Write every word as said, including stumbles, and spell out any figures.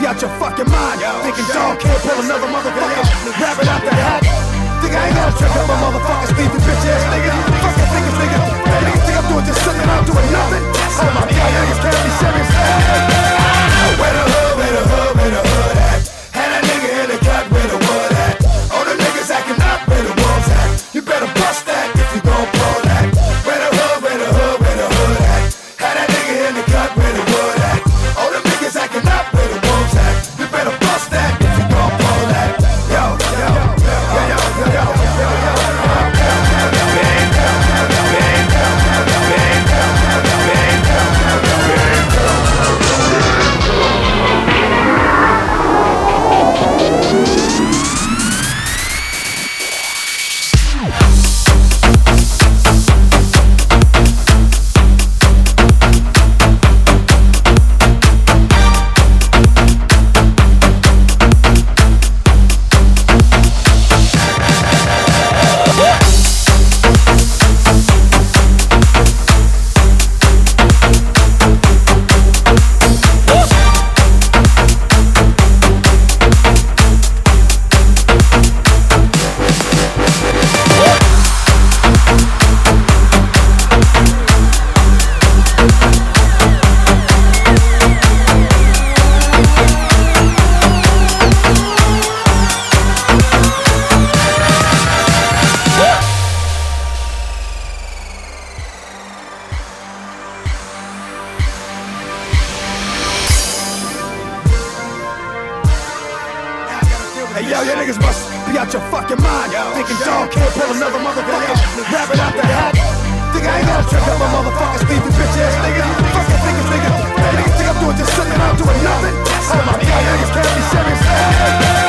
out your fucking mind. Thinking dog can't pull another motherfucker rabbit out the hat. Think I ain't gonna trick up my motherfucking sleepy bitch ass nigga. Fucking niggas, nigga. That niggas think I'm doing just sitting around doing nothing. Oh my god, niggas can't be serious. Where the hood, where the hood, where the hood at? Had that nigga in the cut, where the wood at? All the niggas acting up, where the wolves at? You better bust that if you gon' pull that. Where the hood, where the hood, where the hood at? Had that nigga in the cut, where the wood at? All the niggas acting up, where the wolves at? You better bust that if you gon' pull that. Yo, yo, yo, yo, yo, yo, yo, yo, hey yo, you niggas must be out your fucking mind. Thinking dog can't pull another motherfucker rabbit out the hat. Think I ain't gonna trick up my motherfucking sleepy bitch ass nigga. Fucking niggas, nigga. That niggas think I'm doing just sitting around doing nothing. Oh my god, you niggas can't be serious.